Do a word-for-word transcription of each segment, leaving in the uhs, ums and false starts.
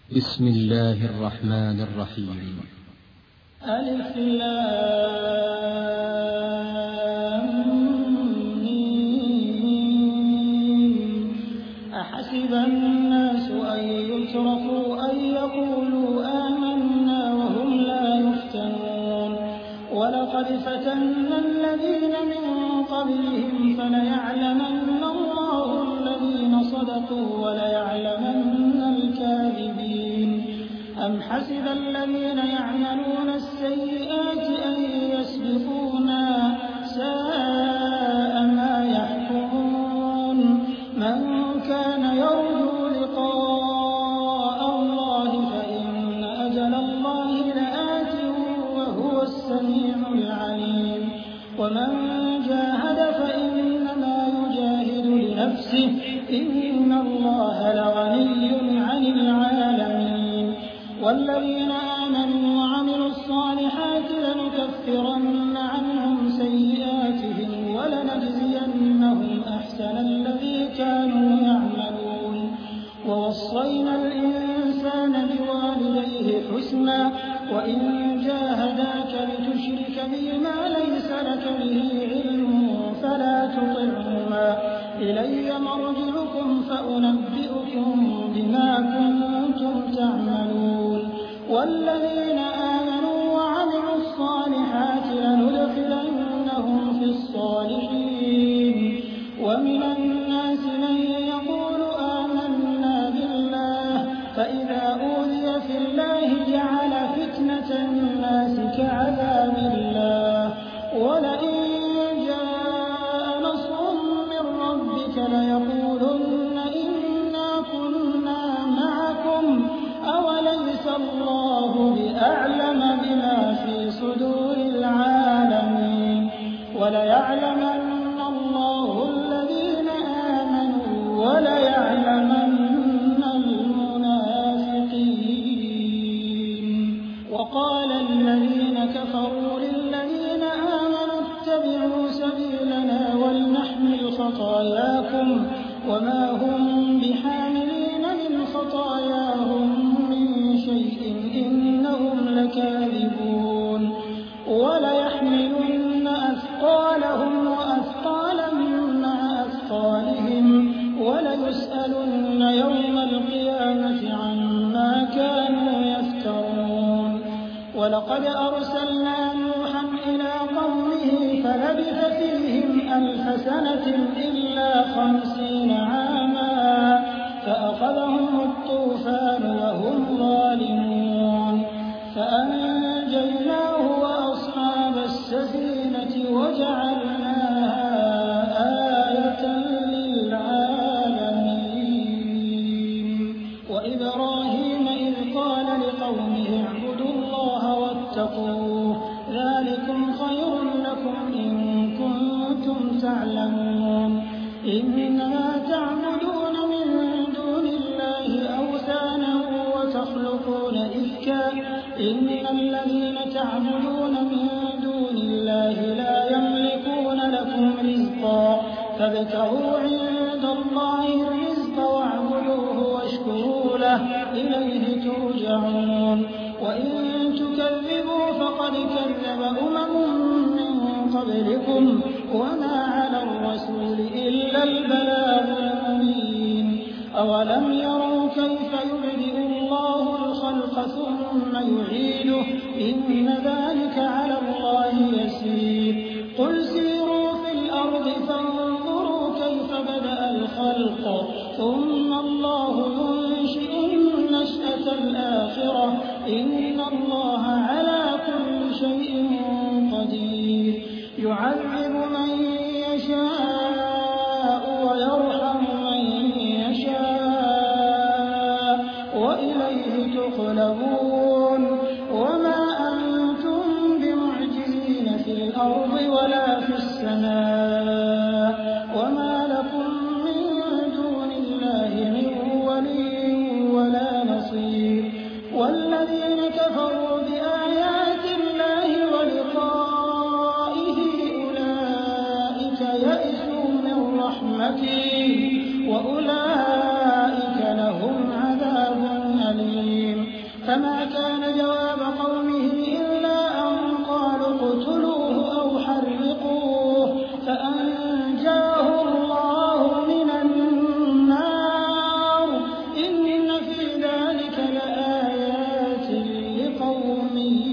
بسم الله الرحمن الرحيم. ألف لام ميم. أحسب الناس أن يتركوا أن يقولوا آمنا وهم لا يفتنون ولقد فتنا الذين من قبلهم فليعلمن الله الذين صدقوا وليعلمن الكاذبين. أم حسب الذين يعملون السيئات أن يسبقونا ساء ما يحكمون. من كان يرجو لقاء الله فإن أجل الله لآت وهو السميع العليم. ومن جاهد فإنما يجاهد لنفسه إن الله لغني عن العالمين. والذين آمنوا وعملوا الصالحات لنكفرن عنهم سيئاتهم ولنجزينهم أحسن الذي كانوا يعملون. ووصينا الإنسان بوالديه حسنا وإن جاهداك لتشرك بي ما ليس لك به علم فلا تطعهما إلي مرجعكم فأنبئكم بما كنتم تعملون. والذين آمنوا وعملوا الصالحات لندخلنهم في الصالحين. ومن الناس من يقول آمنا بالله فإذا أوذي في الله جعل فتنة الناس كعذاب الله ولئن جاء نصر من ربك ليقولن إنا كنا معكم أوليس الله بأعلم بما في صدور العالمين. وليعلمن الله الذين آمنوا وليعلمن المنافقين. وقال الذين كفروا للذين آمنوا اتبعوا سبيلنا ولنحمل خطاياكم وما هم بحاملين من خطاياهم من شيء إنهم لكاذبون. وليحملن أثقالهم وأثقالا مع أثقالهم وليسألن يوم القيامة عما كانوا يفترون. ولقد أرسلنا نوحا إلى قومه فلبث فيهم ألف سنة إلا خمسين عاما فأخذهم الطوفان وهم ظالمون فأنجيناه وأصحاب السفينة وجعلناها آية للعالمين. وإبراهيم إذ قال لقومه اعبدوا الله واتقوه ذلكم خير لكم إن كنتم تعلمون. إنما تعبدون من دون الله أوثانا وتخلقون إفكا إن الذين تعبدون من دون الله لا يملكون لكم رزقا فابتغوا عند الله الرزق واعبدوه واشكروا له إليه ترجعون. وإن تكذبوا فقد كذب أمم من قبلكم وما على الرسول إلا البلاغ المبين. أولم يروا كيف يبدئ الله الخلق ثم يعيده إن ذلك على الله يسير. قل سيروا في الأرض فانظروا كيف بدأ الخلق ثم الله ينشئ النشأة الآخرة إن الله على كل شيء قدير. يعذب من يشاء ويرحم من يشاء وإليه تقلبون. وما أنتم بمعجزين في الأرض ولا في السماء وما لكم من دون الله من ولي ولا نصير. والذين كفروا بآيات الله ولقائه أولئك يئسوا من رحمتي وأولئك لهم عذاب أليم. فما كان جواب قومه إلا أن قالوا اقتلوه أو حرقوه فأنجاه الله من النار إن في ذلك لآيات لقوم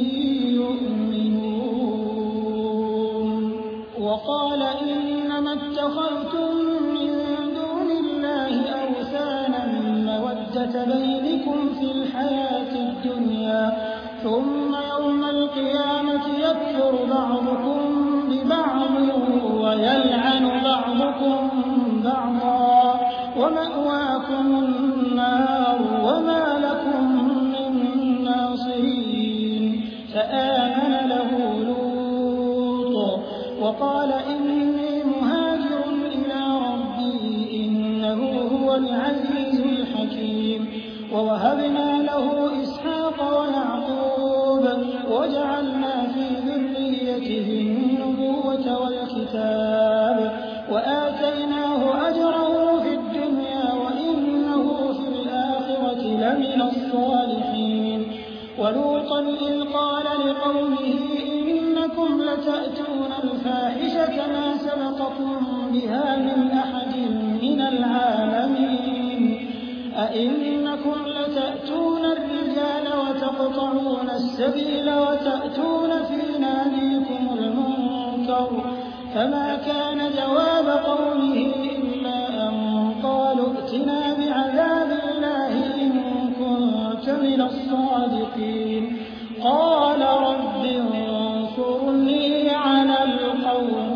يؤمنون وقال إنما اتخذتم من دون الله أوثانا مودة بينكم في الحياة الدنيا ثم يوم القيامة يكفر بعضكم ببعض ويلعن بعضكم بعضا ومأواكم النار وما لكم من ناصرين فآمن له لوط وقال إني مهاجر إلى ربي إنه هو العزيز الحكيم ووهبنا له إسحاق ويعقوب وجعلنا في ذريته النبوة والكتاب وآتيناه أجره في الدنيا وإنه في الآخرة لمن الصالحين ولوطا إذ قال لقومه إنكم لتأتون الفاحشة ما سبقكم بها من أحد من العالمين أئنكم لتأتون الرجال وتقطعون السبيل وتأتون في ناديكم المنكر فما كان جواب قومه إلا أن قالوا ائتنا بعذاب الله إن كنت من الصادقين قال رب انصرني على القوم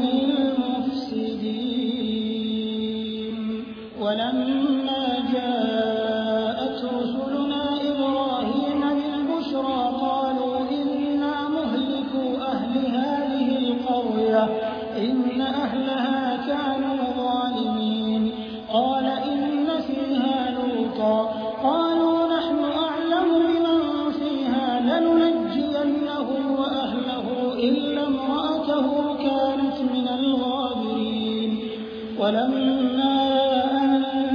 المفسدين ولما جاءت رسلنا إبراهيم بالبشرى قالوا إنا مهلكو أهل هذه القرية إن أهلها كانوا ظالمين قال إن فيها لوطا قالوا نحن أعلم بمن فيها لننجينه وأهله إلا امرأته كانت من الغابرين ولما أن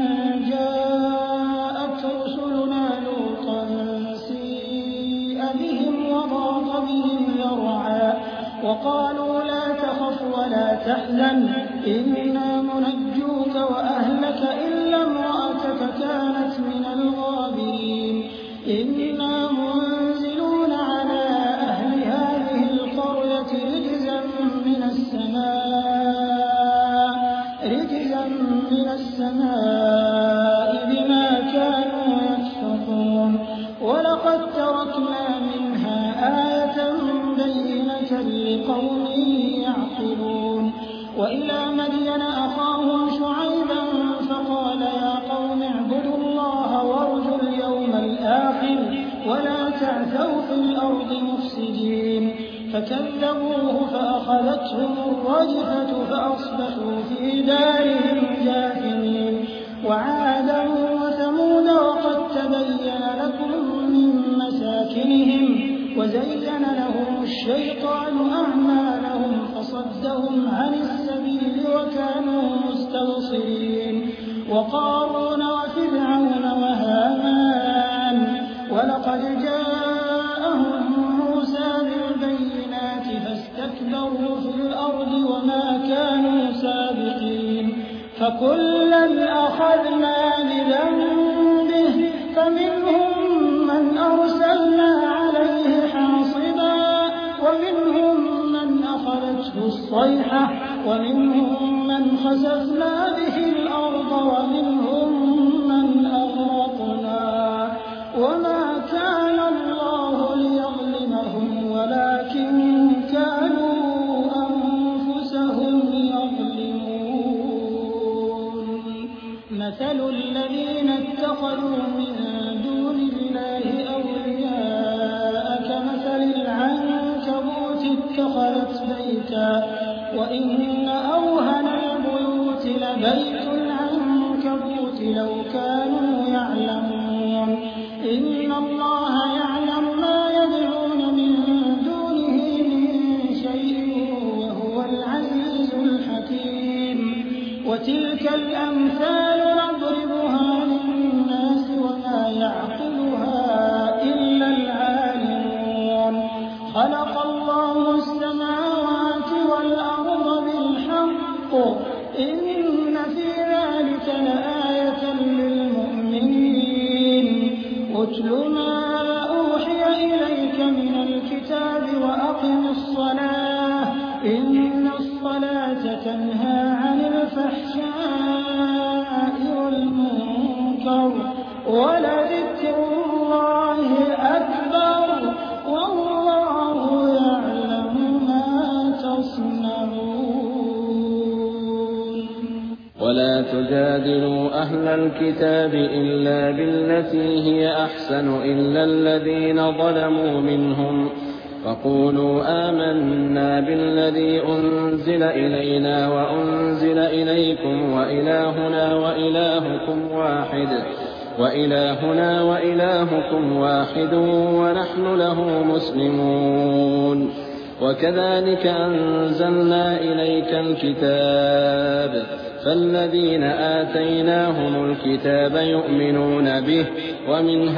جاءت رسلنا لوطا سيء بهم وضاق بهم ذرعا وقالوا لا تخف ولا تحزن إنا منجوك وأهلك إلا امرأتك كانت من الغابرين إنا منزلون على أهل هذه القرية رجزا من السماء رجزا من السماء بما كانوا يفسقون ولقد تركنا منها آية بينة لقوم يعقلون وإلى مدين أخاهم شعيبا فقال يا قوم اعبدوا الله وارجوا اليوم الآخر ولا تعثوا في الأرض مفسدين فكذبوه فأخذتهم الرجفة فأصبحوا في دارهم جاثمين وعادا وثمود وقد تبين لكم من مساكنهم وزين لهم الشيطان أعمالهم فصدهم عن السبيل وكانوا مستبصرين وقارون وفرعون وهامان ولقد جاءهم موسى بالبينات فاستكبروا في الأرض وما كانوا سابقين فكلا أخذنا بذنبه فمنهم من أرسلنا عليه حاصبا ومنهم من أخذته الصيحة ومنهم من خسفنا به الأرض ومنهم من أغرقنا وما كان الله ليظلمهم ولكن كانوا أنفسهم يظلمون مثل الذين اتخذوا من دون الله أولياء كمثل العنكبوت اتخذت بيتا وإن أوهن البيوت لبيت العنكبوت اتل ما أوحي إليك من الكتاب وأقم الصلاة إن الصلاة تنهى عن الفحشاء والمنكر ولذكر الله أكبر والله يعلم ما تصنعون. ولا تجادلوا أهل الكتاب إلا بالتي هي أحسن إلا الذين ظلموا منهم فقولوا آمنا بالذي أنزل إلينا وأنزل إليكم وإلهنا وإلهكم واحد وإلهنا وإلهكم واحد ونحن له مسلمون. وكذلك أنزلنا إليك الكتاب فالذين آتيناهم الكتاب يؤمنون به ومن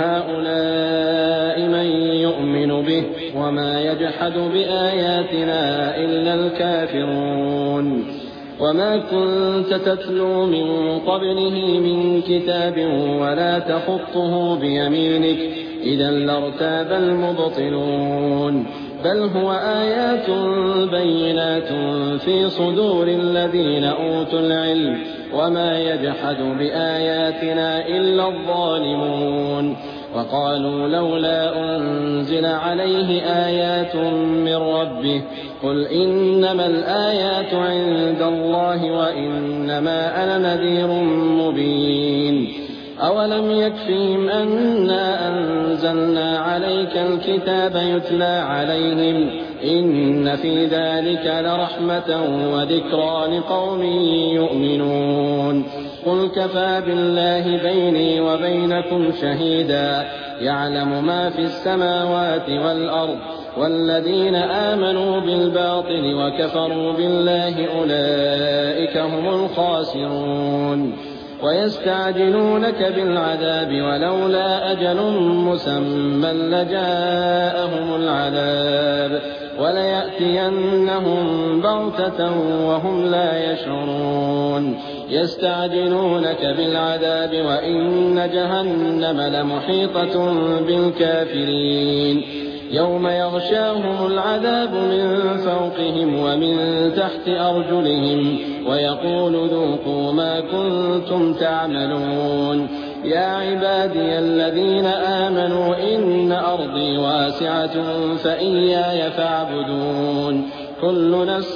هؤلاء من يؤمن به وما يجحد بآياتنا إلا الكافرون. وما كنت تتلو من قبله من كتاب ولا تخطه بيمينك إذا لارتاب المبطلون بل هو آيات بينات في صدور الذين أوتوا العلم وما يجحد بآياتنا إلا الظالمون. وقالوا لولا أنزل عليه آيات من ربه قل إنما الآيات عند الله وإنما أنا نذير مبين. أولم يكفهم أنا أنزلنا عليك الكتاب يتلى عليهم إن في ذلك لرحمة وذكرى لقوم يؤمنون. قل كفى بالله بيني وبينكم شهيدا يعلم ما في السماوات والأرض والذين آمنوا بالباطل وكفروا بالله أولئك هم الخاسرون. ويستعجلونك بالعذاب ولولا أجل مسمى لجاءهم العذاب وليأتينهم بغتة وهم لا يشعرون. يستعجلونك بالعذاب وإن جهنم لمحيطة بالكافرين يوم يغشاهم العذاب من فوقهم ومن تحت أرجلهم ويقول ذوقوا ما كنتم تعملون. يا عبادي الذين آمنوا إن أرضي واسعة فإياي فاعبدون. كل نفس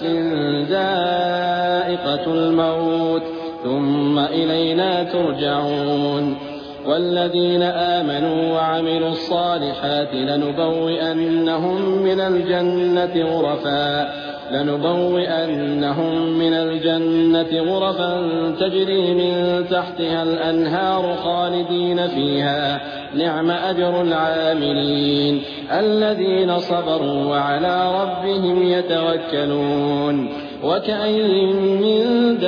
ذائقة الموت ثم إلينا ترجعون. والذين آمنوا وعملوا الصالحات لنبوئنهم من الجنة غرفا لنبوئنهم من الجنة غرفا تجري من تحتها الأنهار خالدين فيها نعم أجر العاملين الذين صبروا وعلى ربهم يتوكلون. وكأين من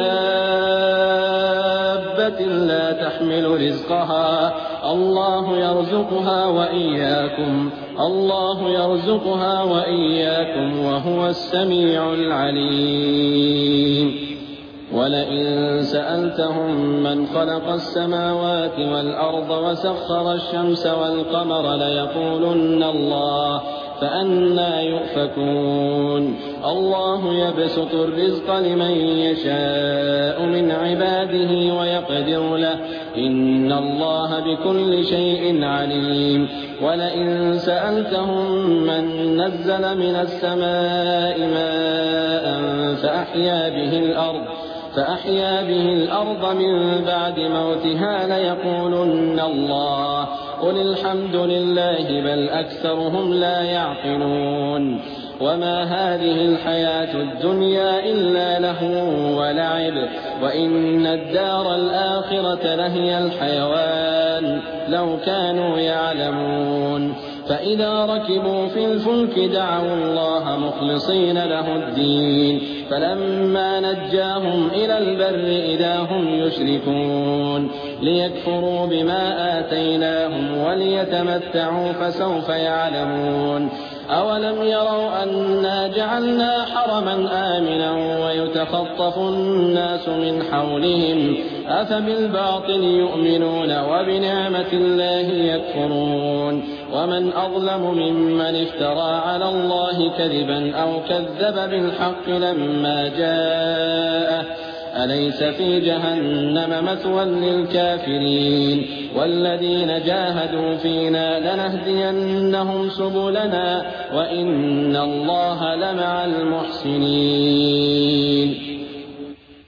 دابة لا تحمل رزقها الله يرزقها وإياكم الله يرزقها وإياكم وهو السميع العليم. ولئن سألتهم من خلق السماوات والأرض وسخر الشمس والقمر ليقولن الله فأنى يؤفكون. الله يبسط الرزق لمن يشاء من عباده ويقدر له إن الله بكل شيء عليم. ولئن سألتهم من نزل من السماء ماء فأحيا به الأرض فأحيا به الأرض من بعد موتها ليقولن الله قل الحمد لله بل أكثرهم لا يعقلون. وما هذه الحياة الدنيا إلا لهو ولعب وإن الدار الآخرة لهي الحيوان لو كانوا يعلمون. فإذا ركبوا في الفلك دعوا الله مخلصين له الدين فلما نجاهم إلى البر إذا هم يشركون ليكفروا بما آتيناهم وليتمتعوا فسوف يعلمون. أولم يروا أنا جعلنا حرما آمنا ويتخطف الناس من حولهم أفبالباطل يؤمنون وبنعمة الله يكفرون ومن أظلم ممن افترى على الله كذبا أو كذب بالحق لما جاءه أليس في جهنم مثوى للكافرين والذين جاهدوا فينا لنهدينهم سبلنا وإن الله لمع المحسنين.